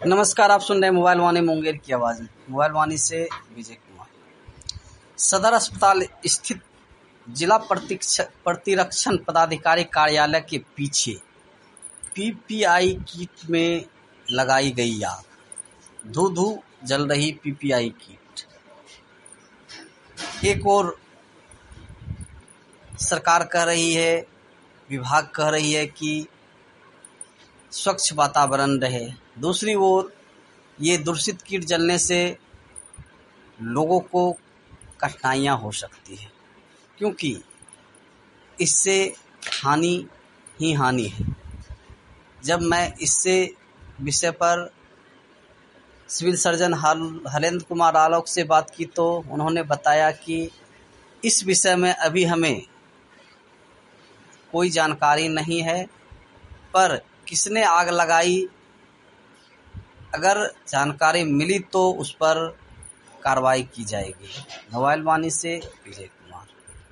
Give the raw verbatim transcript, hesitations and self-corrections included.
नमस्कार, आप सुन रहे हैं मोबाइल वाणी मुंगेर की आवाज़ में। मोबाइल वाणी से विजय कुमार। सदर अस्पताल स्थित जिला प्रतिरक्षण पदाधिकारी कार्यालय के पीछे पीपीआई किट में लगाई गई आग। धू धू जल रही पीपीआई किट। एक और सरकार कह रही है, विभाग कह रही है कि स्वच्छ वातावरण रहे, दूसरी ओर ये दूषित किट जलने से लोगों को कठिनाइयाँ हो सकती है, क्योंकि इससे हानि ही हानि है। जब मैं इससे विषय पर सिविल सर्जन हरेंद्र कुमार आलोक से बात की तो उन्होंने बताया कि इस विषय में अभी हमें कोई जानकारी नहीं है, पर किसने आग लगाई, अगर जानकारी मिली तो उस पर कार्रवाई की जाएगी। मोबाइल वाणी से विजय।